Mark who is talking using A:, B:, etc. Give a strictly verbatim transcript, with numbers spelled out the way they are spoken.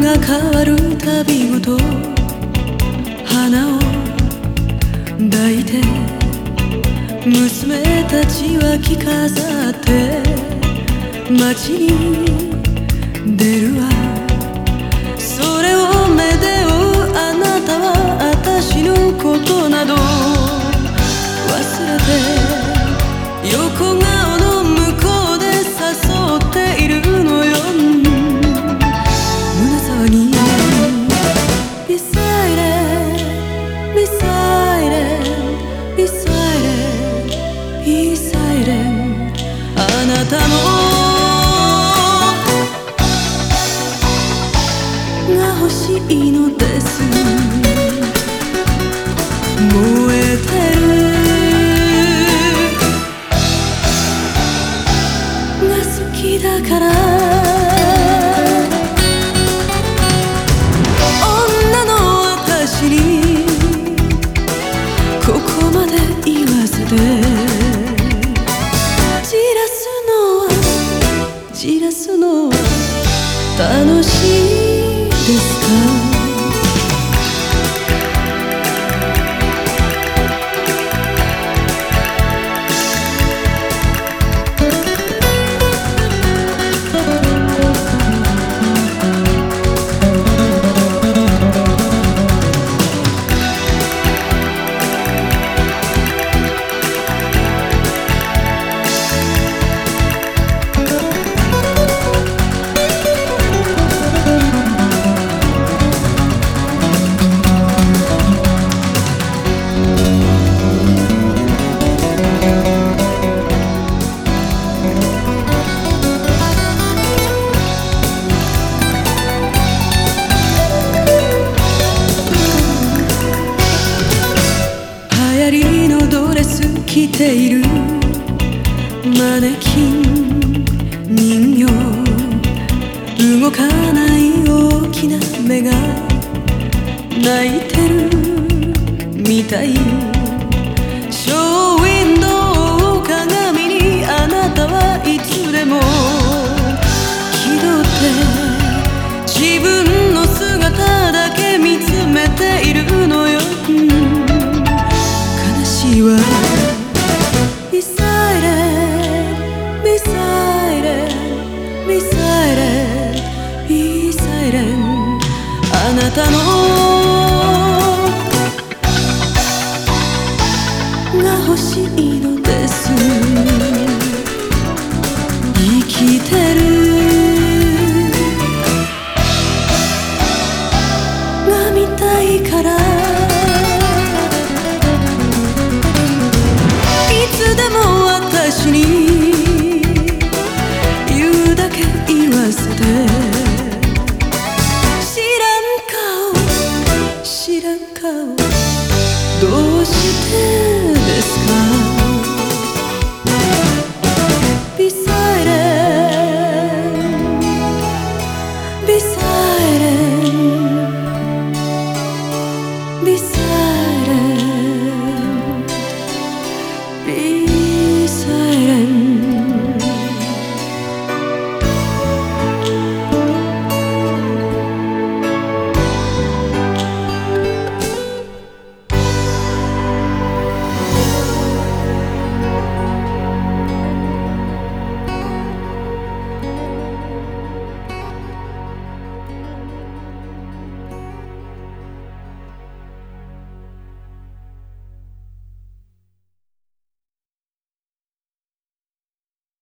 A: が変わるたびごと花を抱いて娘たちは着飾って街に出るわ。それを目で追うあなたは私のことなど忘れて横顔の向こうで誘っているのよ。胸騒ぎ Be silent, be silent, be silent, be silent あなたのが欲しいのです。燃えてるが好きだから。女の私にここまで言わせてじらすのはじらすのは楽しいですか。着ているマネキン人形動かない大きな目が泣いてるみたい。ショーウィンドウ鏡にあなたはいつでも気取って自分の姿だけ見つめているのよ。悲しいわ。Be silent, be silent, be silent, be silent あなたのが欲しいのです。生きてるが見たいから。私に言うだけ言わせて知らん顔知らん顔どうしてですか。 Be silent, be silent, be silent, be